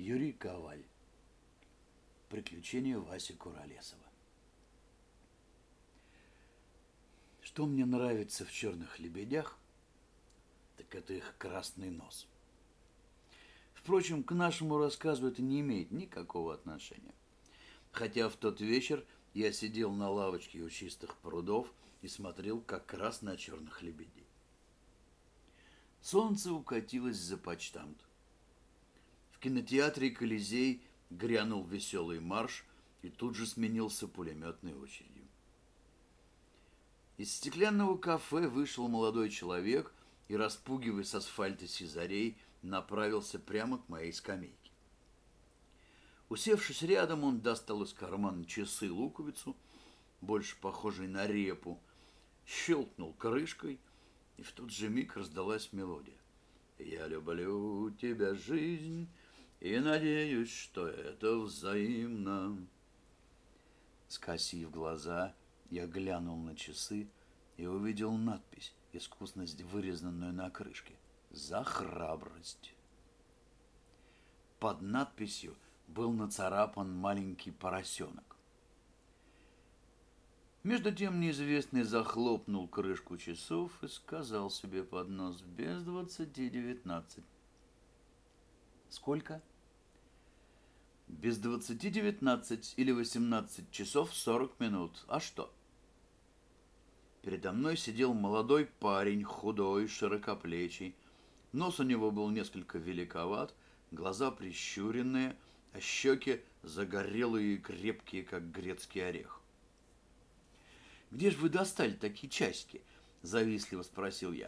Юрий Коваль. Приключения Васи Куролесова. Что мне нравится в «Черных лебедях», так это их красный нос. Впрочем, к нашему рассказу это не имеет никакого отношения. Хотя в тот вечер я сидел на лавочке у чистых прудов и смотрел как раз на черных лебедей. Солнце укатилось за почтамт. В кинотеатре «Колизей» грянул веселый марш и тут же сменился пулеметной очередью. Из стеклянного кафе вышел молодой человек и, распугивая с асфальта сизарей, направился прямо к моей скамейке. Усевшись рядом, он достал из кармана часы-луковицу, больше похожей на репу, щелкнул крышкой, и в тот же миг раздалась мелодия. «Я люблю тебя, жизнь, и надеюсь, что это взаимно». Скосив глаза, я глянул на часы и увидел надпись, искусно вырезанную на крышке: «За храбрость». Под надписью был нацарапан маленький поросенок. Между тем неизвестный захлопнул крышку часов и сказал себе под нос: без 20:19. Сколько? Без 20:19 или 18 часов 40 минут. А что? Передо мной сидел молодой парень, худой, широкоплечий. Нос у него был несколько великоват, глаза прищуренные, а щеки загорелые и крепкие, как грецкий орех. «Где же вы достали такие часики?» – завистливо спросил я.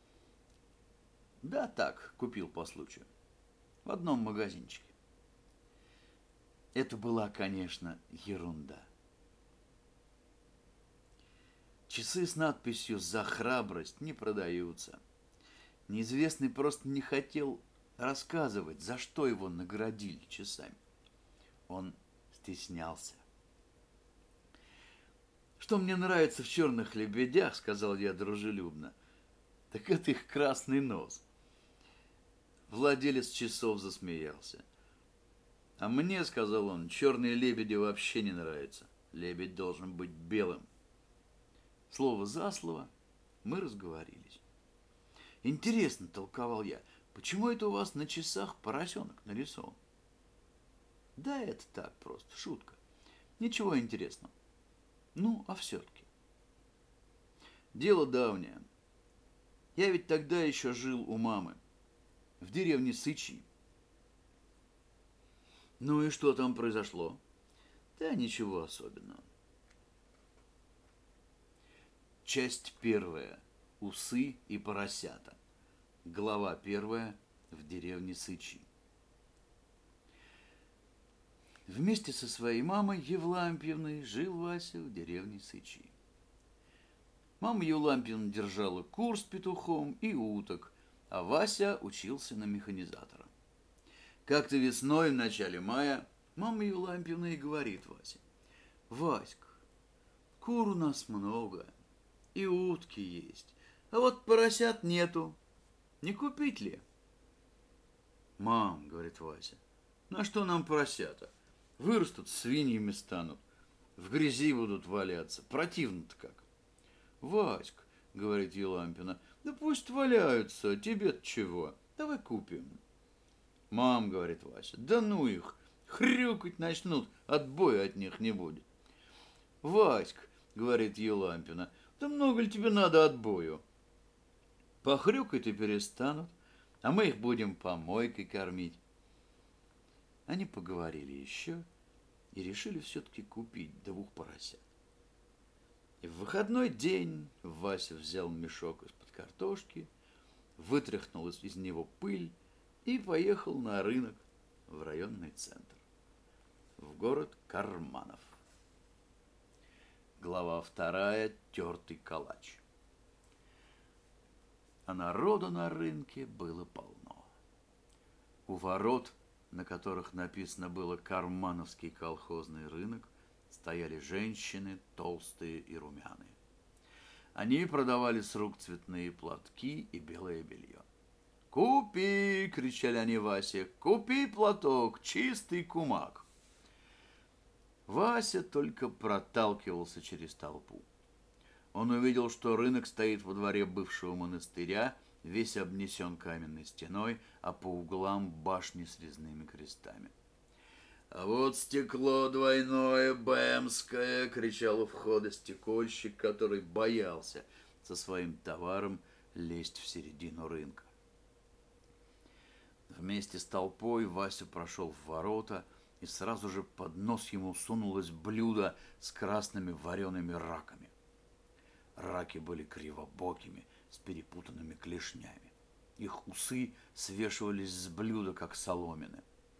«Да так, купил по случаю. В одном магазинчике». Это была, конечно, ерунда. Часы с надписью «За храбрость» не продаются. Неизвестный просто не хотел рассказывать, за что его наградили часами. Он стеснялся. «Что мне нравится в «Черных лебедях», — сказал я дружелюбно, — так это их красный нос». Владелец часов засмеялся. «А мне, — сказал он, — черные лебеди вообще не нравятся. Лебедь должен быть белым». Слово за слово мы разговорились. «Интересно, — толковал я, — почему это у вас на часах поросенок нарисован?» «Да это так просто, шутка. Ничего интересного. Ну, а все-таки. Дело давнее. Я ведь тогда еще жил у мамы, в деревне Сычи». «Ну и что там произошло?» «Да ничего особенного». Часть первая. Усы и поросята. Глава первая. В деревне Сычи. Вместе со своей мамой Евлампьевной жил Вася в деревне Сычи. Мама Евлампьевна держала кур с петухом и уток, а Вася учился на механизатора. Как-то весной, в начале мая, мама Евлампьевна и говорит Васе: «Васька, кур у нас много, и утки есть, а вот поросят нету. Не купить ли?» «Мам, — говорит Вася, — на что нам поросята? Вырастут, свиньями станут, в грязи будут валяться. Противно-то как». «Васька, — говорит Елампина, — да пусть валяются, тебе-то чего? Давай купим». «Мам, — говорит Вася, — да ну их, хрюкать начнут, отбоя от них не будет». «Васька, — говорит Елампина, — да много ли тебе надо отбою? Похрюкать и перестанут, а мы их будем помойкой кормить». Они поговорили еще и решили все-таки купить 2 поросят. И в выходной день Вася взял мешок из-под картошки, вытряхнул из него пыль и поехал на рынок в районный центр, в город Карманов. Глава 2. Тертый калач. А народу на рынке было полно. У ворот, на которых написано было «Кармановский колхозный рынок», стояли женщины, толстые и румяные. Они продавали с рук цветные платки и белое белье. «Купи!» — кричали они Васе. «Купи платок, чистый кумак!» Вася только проталкивался через толпу. Он увидел, что рынок стоит во дворе бывшего монастыря, весь обнесен каменной стеной, а по углам башни с резными крестами. «А вот стекло двойное, бэмское!» — кричал у входа стекольщик, который боялся со своим товаром лезть в середину рынка. Вместе с толпой Вася прошел в ворота, и сразу же под нос ему сунулось блюдо с красными вареными раками. Раки были кривобокими, с перепутанными клешнями. Их усы свешивались с блюда, как соломины.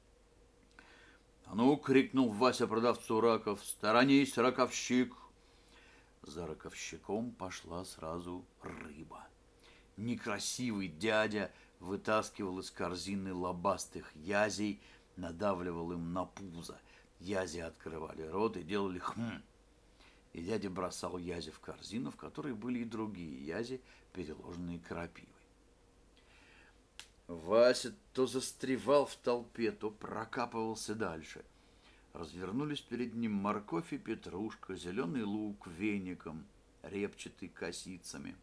«А ну!» — крикнул Вася продавцу раков. «Сторонись, раковщик!» За раковщиком пошла сразу рыба. Некрасивый дядя вытаскивал из корзины лобастых язей, надавливал им на пузо. Язи открывали рот и делали «хм». И дядя бросал язи в корзину, в которой были и другие язи, переложенные крапивой. Вася то застревал в толпе, то прокапывался дальше. Развернулись перед ним морковь и петрушка, зеленый лук веником, репчатый косицами.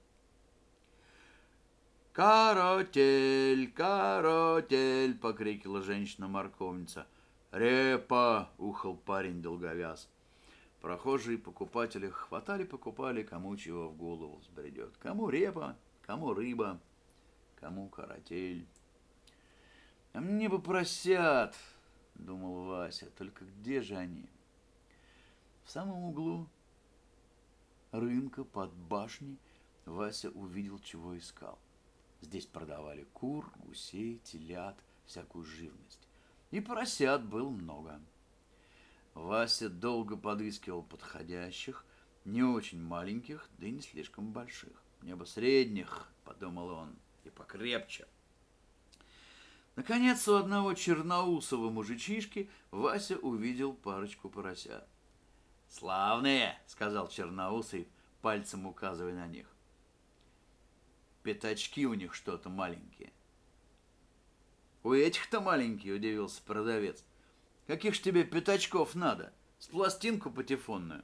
«Каротель, каротель!» — покрикила женщина-морковница. «Репа!» — ухал парень долговяз. Прохожие покупатели хватали-покупали, кому чего в голову взбредет. Кому репа, кому рыба, кому каротель. «А мне бы поросят!» — думал Вася. «Только где же они?» В самом углу рынка под башней Вася увидел, чего искал. Здесь продавали кур, гусей, телят, всякую живность. И поросят было много. Вася долго подыскивал подходящих, не очень маленьких, да и не слишком больших. «Мне бы средних», — подумал он, — «и покрепче». Наконец, у одного черноусого мужичишки Вася увидел парочку поросят. «Славные», — сказал черноусый, пальцем указывая на них. «Пятачки у них что-то маленькие». «У этих-то маленькие», — удивился продавец. «Каких ж тебе пятачков надо? С пластинку патефонную».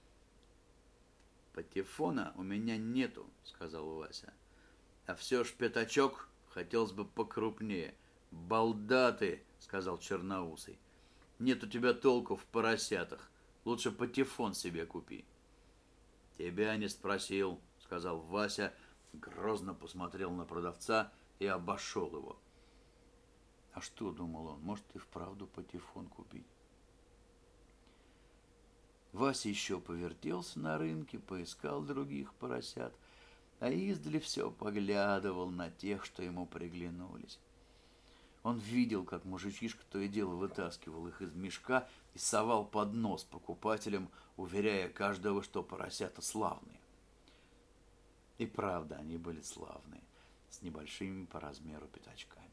«Патефона у меня нету», — сказал Вася. «А все ж пятачок хотелось бы покрупнее». «Балда ты», — сказал черноусый. «Нет у тебя толку в поросятах. Лучше патефон себе купи». «Тебя не спросил», — сказал Вася, грозно посмотрел на продавца и обошел его. А что, думал он, может и вправду патефон купить? Вася еще повертелся на рынке, поискал других поросят, а издали все поглядывал на тех, что ему приглянулись. Он видел, как мужичишка то и дело вытаскивал их из мешка и совал под нос покупателям, уверяя каждого, что поросята славные. И правда, они были славные, с небольшими по размеру пятачками.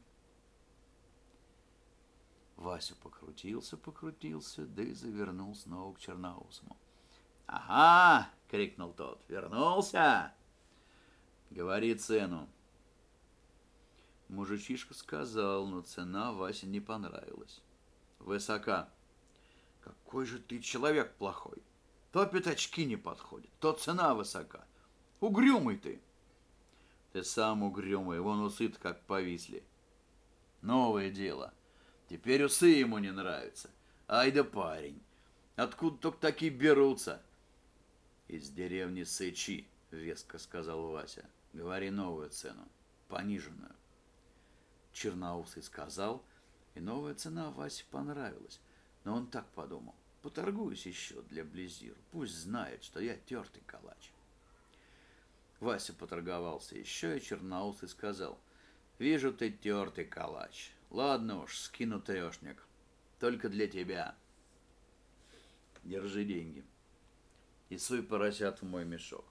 Вася покрутился, да и завернул снова к черноусому. «Ага!» — крикнул тот. «Вернулся? Говори цену». Мужичишка сказал, но цена Васе не понравилась. «Высока». «Какой же ты человек плохой! То пятачки не подходят, то цена высока. Угрюмый ты!» «Ты сам угрюмый, вон усы-то как повисли». «Новое дело. Теперь усы ему не нравятся. Ай да парень! Откуда только такие берутся?» «Из деревни Сычи», — веско сказал Вася. «Говори новую цену, пониженную». Черноусый сказал, и новая цена Васе понравилась. Но он так подумал: поторгуюсь еще для Близиру, пусть знает, что я тертый калач. Вася поторговался еще, и Черноусый сказал: «Вижу, ты тертый калач. Ладно уж, скину трешник. Только для тебя. Держи деньги и суй поросят в мой мешок».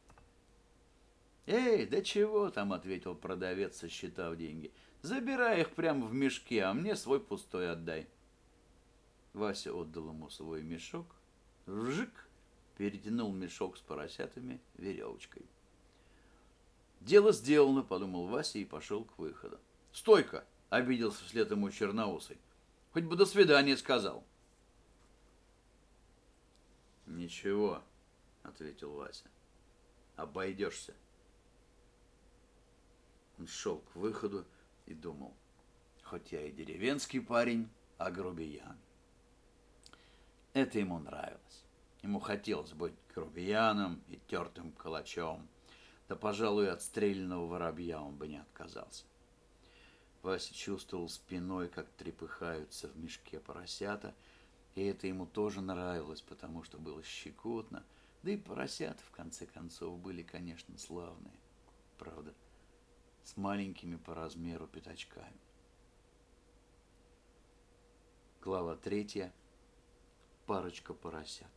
«Эй, да чего там?» — ответил продавец, сосчитав деньги. «Забирай их прямо в мешке, а мне свой пустой отдай». Вася отдал ему свой мешок, вжик, перетянул мешок с поросятами веревочкой. Дело сделано, подумал Вася и пошел к выходу. Стойка! Обиделся вслед ему черноусый. Хоть бы до свидания сказал. Ничего, ответил Вася. Обойдешься. Он шел к выходу и думал. Хоть я и деревенский парень, а грубиян. Это ему нравилось. Ему хотелось быть грубияном и тертым калачом. Да, пожалуй, от стрельного воробья он бы не отказался. Вася чувствовал спиной, как трепыхаются в мешке поросята, и это ему тоже нравилось, потому что было щекотно, да и поросята, в конце концов, были, конечно, славные, правда, с маленькими по размеру пятачками. Глава 3. Парочка поросят.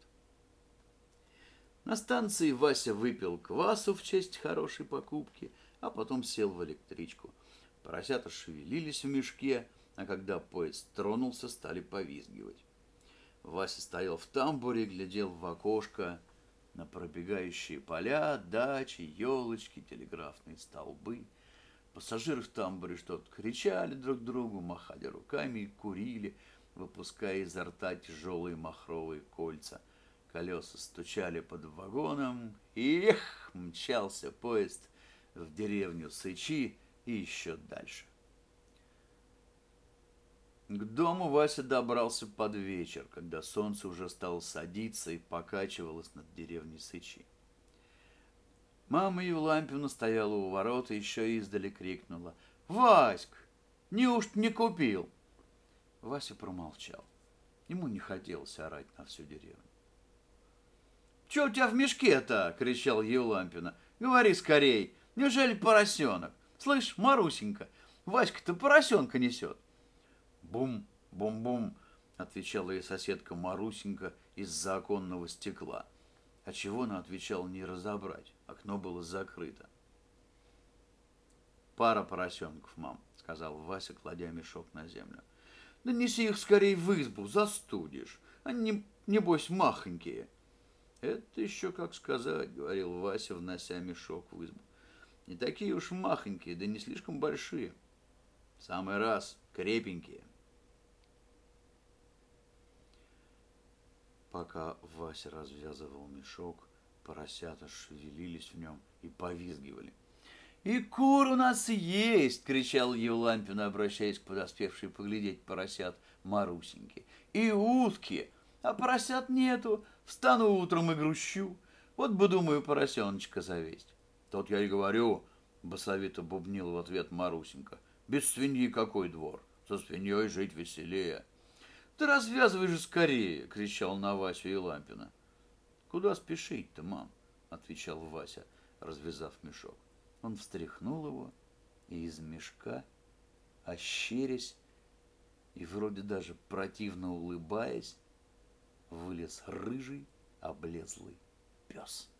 На станции Вася выпил квасу в честь хорошей покупки, а потом сел в электричку. Поросята шевелились в мешке, а когда поезд тронулся, стали повизгивать. Вася стоял в тамбуре, глядел в окошко на пробегающие поля, дачи, елочки, телеграфные столбы. Пассажиры в тамбуре что-то кричали друг другу, махали руками и курили, выпуская изо рта тяжелые махровые кольца. Колеса стучали под вагоном, и мчался поезд в деревню Сычи и еще дальше. К дому Вася добрался под вечер, когда солнце уже стало садиться и покачивалось над деревней Сычи. Мама Евлампиевна стояла у ворот и еще издали крикнула: «Васька, неужто не купил?» Вася промолчал. Ему не хотелось орать на всю деревню. «Че у тебя в мешке-то?» — кричал Евлампина. «Говори скорей, неужели поросенок? Слышь, Марусенька, Васька-то поросенка несет». «Бум, бум-бум», — отвечала ей соседка Марусенька из-за оконного стекла. А чего она отвечала, не разобрать. Окно было закрыто. «Пара поросенков, мам», — сказал Вася, кладя мешок на землю. «Да неси их скорее в избу, застудишь. Они, небось, махонькие». «Это еще как сказать», — говорил Вася, внося мешок в избу. «Не такие уж махонькие, да не слишком большие. В самый раз крепенькие». Пока Вася развязывал мешок, поросята шевелились в нем и повизгивали. «И кур у нас есть!» — кричал Евлампина, обращаясь к подоспевшей поглядеть поросят Марусеньке. «И утки! А поросят нету. Встану утром и грущу. Вот бы, думаю, поросеночка завесть». «Тот я и говорю», — басовито бубнил в ответ Марусенька. «Без свиньи какой двор? Со свиньей жить веселее». «Да развязывай же скорее!» — кричал на Васю Евлампина. «Куда спешить-то, мам?» — отвечал Вася, развязав мешок. Он встряхнул его, и из мешка, ощерясь и вроде даже противно улыбаясь, вылез рыжий облезлый пес.